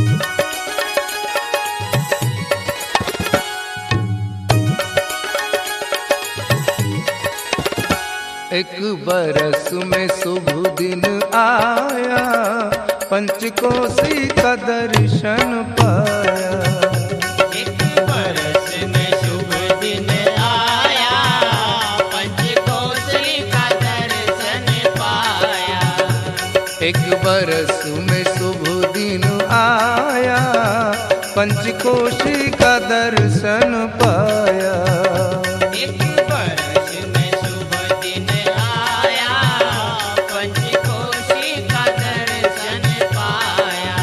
एक बरस में शुभ दिन आया, पंचकोशी का दर्शन पाया। एक बरस में शुभ दिन आया, पंचकोशी का दर्शन पाया। एक बरस में शुभ दिन आया, पंचकोशी का दर्शन पाया। एक बरस में शुभ दिन आया, पंचकोशी का दर्शन पाया।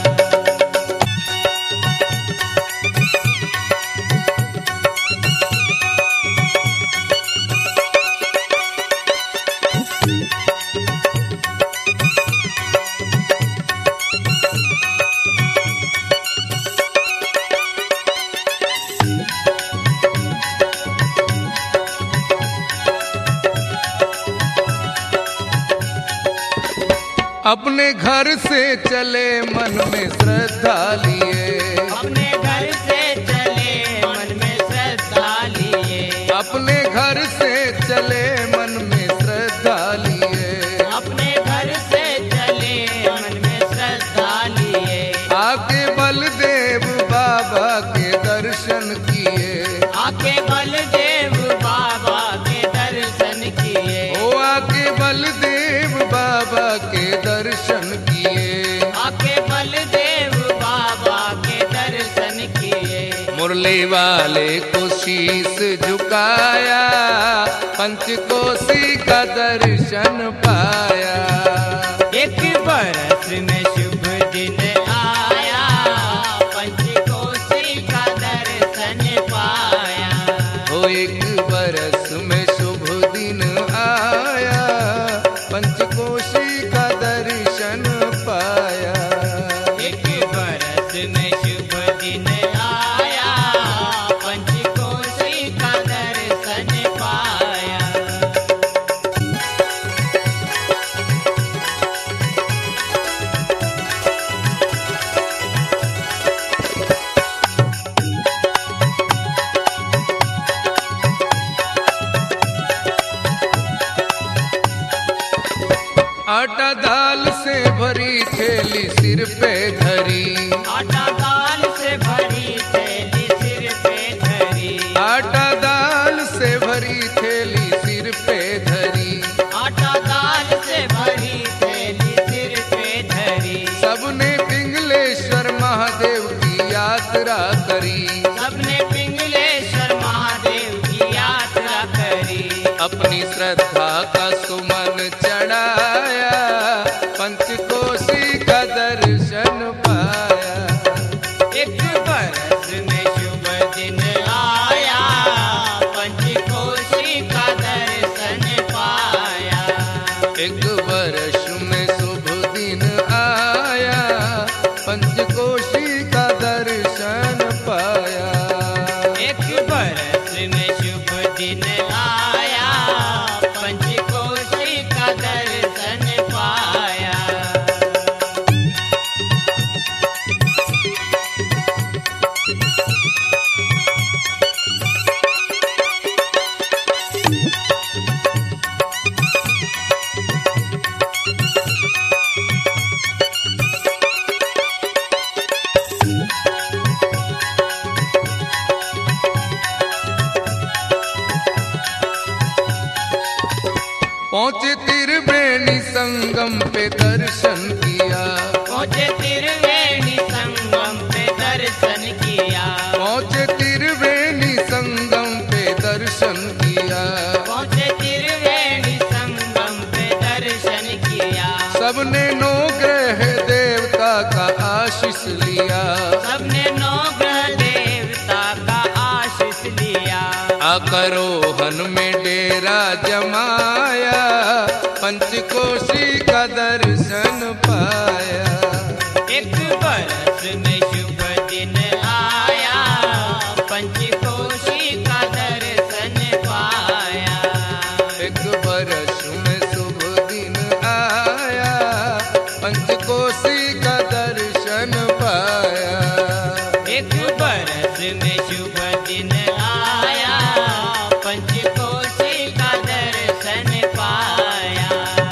अपने घर से चले मन में श्रद्धा लिए, अपने घर से चले मन में श्रद्धा लिए। अपने घर से चले मन में श्रद्धा लिए। अपने घर से चले मन में श्रद्धा लिए। आके बलदेव बाबा के दर्शन किए, आके बलदेव बाबा के दर्शन किए। ओ आके बलदेव बाबा के दर्शन किए। आके बलदेव बाबा के दर्शन किए। मुरली वाले को शीश झुकाया, पंचकोशी का दर्शन पाया। एक बरस में शुभ दिन आया, पंचकोशी का दर्शन पाया। हो एक बरस में शुभ दिन आया, पंचकोशी का दर्शन पाया। एक बरस में शुभ दिन आया, पंचकोशी का दर्शन पाया। आटा दाल से भरी थैली सिर पे धरी, आटा दाल से भरी थैली सिर पे धरी। आटा दाल से भरी थैली सिर पे धरी। आटा दाल से भरी थैली सिर पे धरी। सबने पिंगलेश्वर महादेव की यात्रा करी, सबने पिंगलेश्वर महादेव की यात्रा करी। अपनी श्रद्धा का सुमन चढ़ाया, पंचकोशी का दर्शन पाया। एक बरस में शुभ दिन आया, पंचकोशी का दर्शन पाया। एक वर्ष में शुभ दिन आया, पंचकोशी का दर्शन पाया। एक बरस में शुभ दिन आया, पंचकोशी का दर्शन पाया। पहुँचे त्रिवेणी संगम पे दर्शन किया, पहुँचे त्रिवेणी संगम पे दर्शन किया। पहुँचे त्रिवेणी संगम पे दर्शन किया। पहुँचे त्रिवेणी संगम पे दर्शन किया। सबने नौ ग्रह देवता का आशीष लिया, सबने नौ ग्रह देवता का आशीष लिया। आकरोहन में डेरा जमाया, पंचकोशी का दर्शन पाया। एक बरस में शुभ दिन आया, पंचकोशी का दर्शन पाया। एक वर्ष में शुभ दिन आया, पंचकोशी का दर्शन पाया। पाया। एक बरस में शुभ दिन आया, पंचकोशी का दर्शन पाया।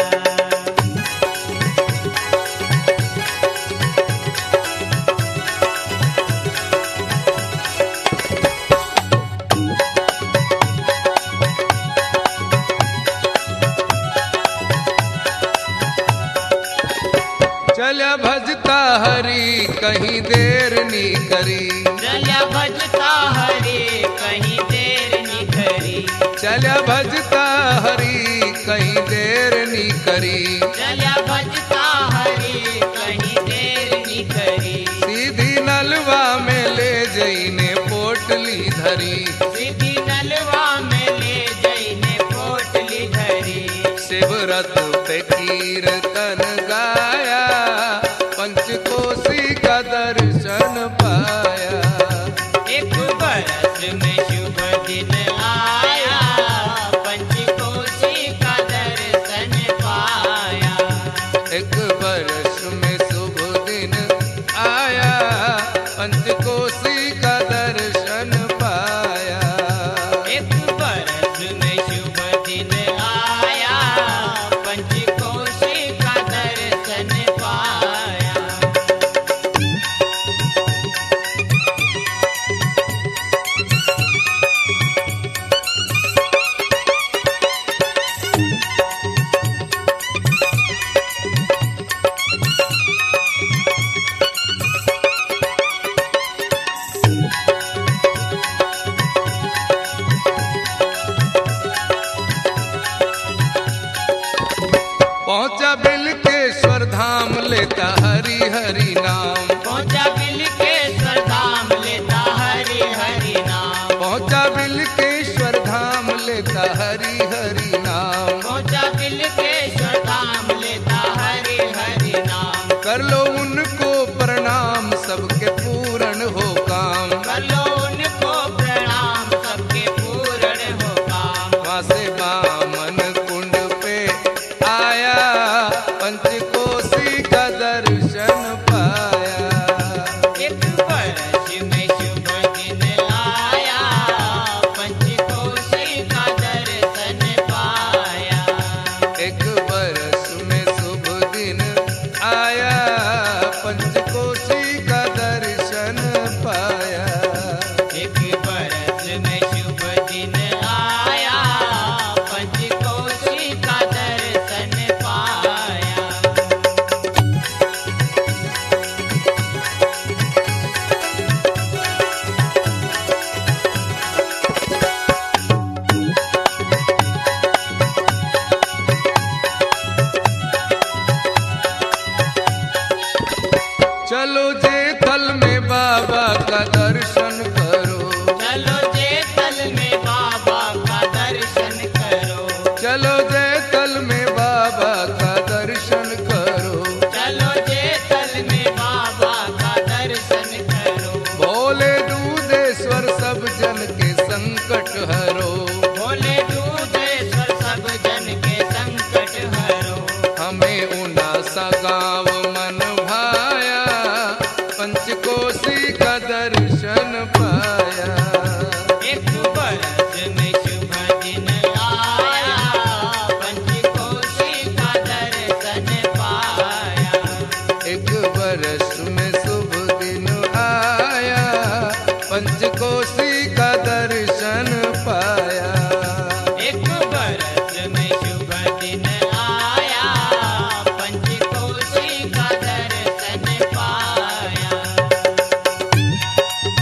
चल्या भजता हरि कहीं देर नी करी, चल्या भजता हरि कहीं देर नी करी, चल्या भजता हरि कहीं देर नी करी। चल्या भजता हरि कहीं देर नी करी, सीधी नलवा में ले जईने पोटली धरी, सीधी नलवा में ले जईने पोटली धरी। शिवरत पे कीर्तन गाया, पंचकोशी का दर्शन पाया। एक बरस में शुभ दिन आया, पंचकोशी का दर्शन पाया। एक बरस में शुभ दिन आया, पंचकोशी का दर्शन पाया। एक बरस में शुभ दिन आया, पंचकोशी का दर्शन पाया। पहुंचा बिलकेश्वर धाम लेता हरि हरि नाम, पहुंचा बिलकेश्वर धाम लेता हरि हरि नाम, पहुंचा बिलकेश्वर धाम लेता हरि हरि नाम। पहुंचा बिलकेश्वर धाम लेता हरि हरि नाम। कर लो उनको प्रणाम सबके पूर्ण हो काम, कर लो उनको प्रणाम सबके पूर्ण हो काम। वहाँ से बामन कुंड पे आया, पंचकोशी का दर्शन पाया। एक बरस में शुभ दिन आया, पंचकोशी का दर्शन पाया। एक बरस में शुभ दिन आया, पंचकोशी का दर्शन पाया। एक बरस में शुभ दिन आया, पंचकोशी का दर्शन पाया। चलो जेठल में बाबा का दर्शन करो, चलो जेठल में बाबा का दर्शन करो, चलो जेठल में बाबा का दर्शन करो। चलो जेठल में बाबा का दर्शन करो। भोले दूधेश्वर सब जन के संकट हरो, भोले दूधेश्वर सब जन के संकट हरो। हमें उना सा गाँव मन भाया, पंचकोशी का दर्शन पाया। एक बरस में शुभ दिन आया, पंचकोशी का दर्शन पाया। एक बरस में शुभ दिन आया, पंचकोशी का दर्शन पाया। एक बरस में शुभ दिन आया, पंचकोशी का दर्शन पाया।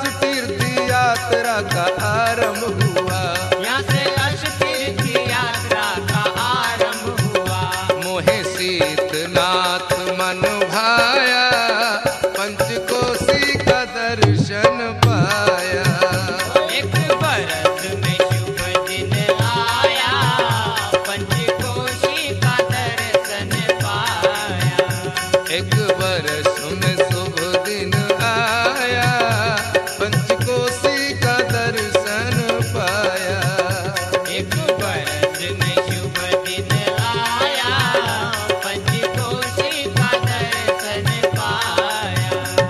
अष्टतीर्थ यात्रा का आरंभ हुआ। यहाँ से अष्टतीर्थ यात्रा का आरंभ हुआ। मोहे शीतनाथ मन भाया, पंचकोशी का दर्शन पाया। एक बरस में शुभ दिन आया, पंचकोशी का दर्शन पाया। एक बरस में शुभ दिन आया, पंचकोशी का दर्शन पाया। एक बरस में शुभ दिन आया, पंचकोशी का दर्शन पाया।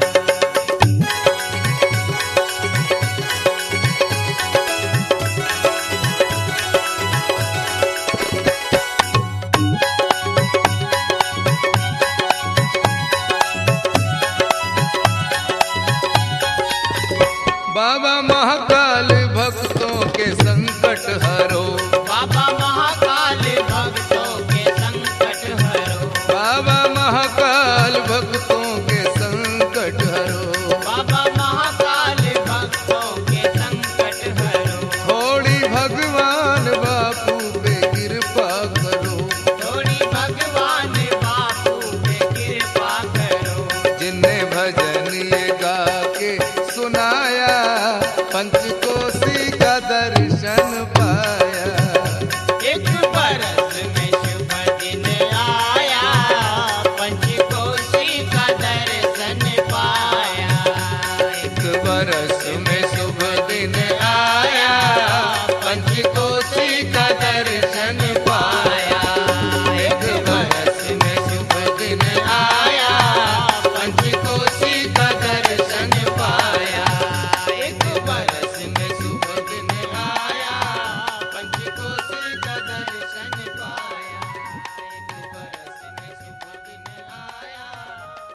बाबा महाकाल भक्तों के संकट हरो। बाबा महाकाल भक्तों के संकट हरो। बाबा महाकाल भक्तों के संकट हरो। बाबा महाकाल भक्तों के संकट हरो। थोड़ी भगवान बापू पे कृपा करो। थोड़ी भगवान बापू पे कृपा करो। जिन्हें भजन ये गा के सुनाया, पंचकोशी का दर्शन पाया। एक बरस में शुभ दिन आया, पंचकोशी का दर्शन पाया। एक बरस में शुभ